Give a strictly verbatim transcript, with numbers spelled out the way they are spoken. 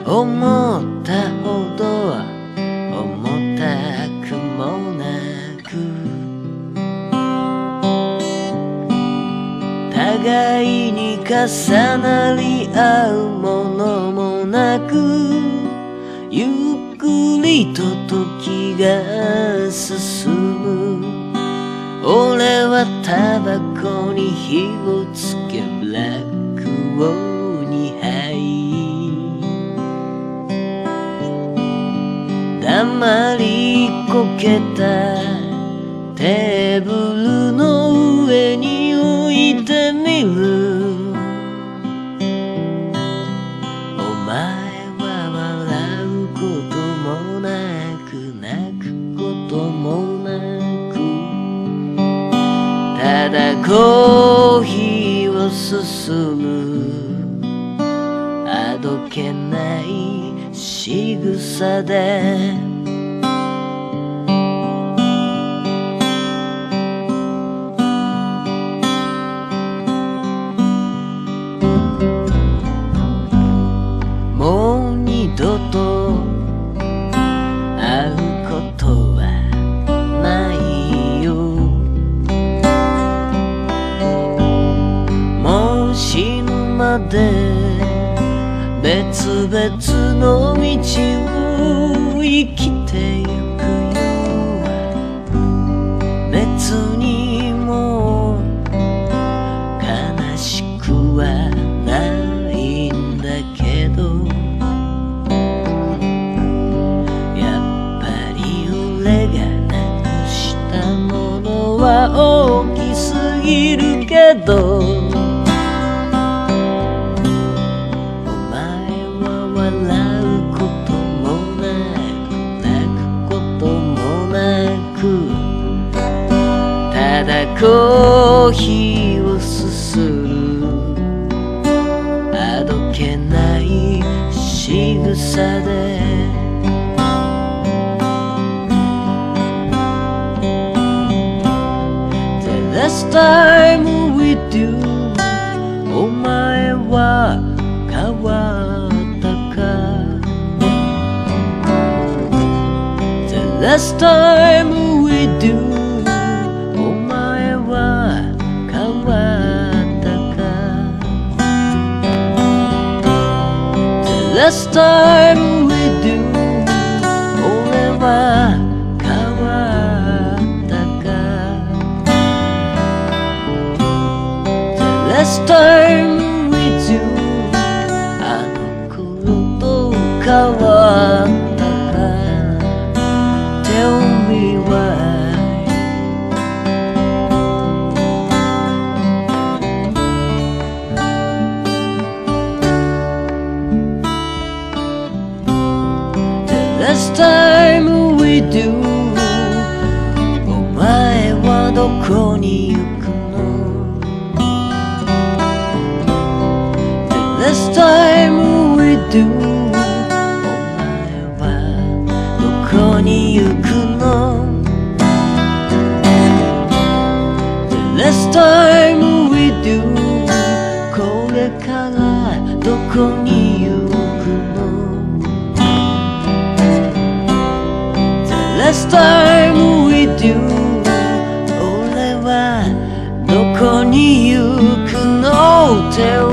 思ったほど重たくもなく、互いに重なり合うものもなく、ゆっくりと時が進む。俺はタバコに火をつけブラックをにはい黙りこけたテーブルの上に置いてみる。お前は笑うこともなく泣くこともなく、ただコーヒーをすすむあどけない仕草で、もう二度と会うことはないよ。もう死ぬまで別々の道を生きてゆくよ。別にもう悲しくはないんだけど、やっぱり俺がなくしたものは大きすぎるけど、笑うこともなく泣くこともなく、ただコーヒーをすするあどけない仕草で、The last time with you お前は変わったLast time with you お前は変わったか。 The last time with you 俺は変わったか。 The last time with you あの頃と変わったTell me why. The last time with you お前はどこに行くの？ The last time with youどこに行くの？ The last time with you これからどこに行くの？ The last time with you 俺はどこに行くの？ Tell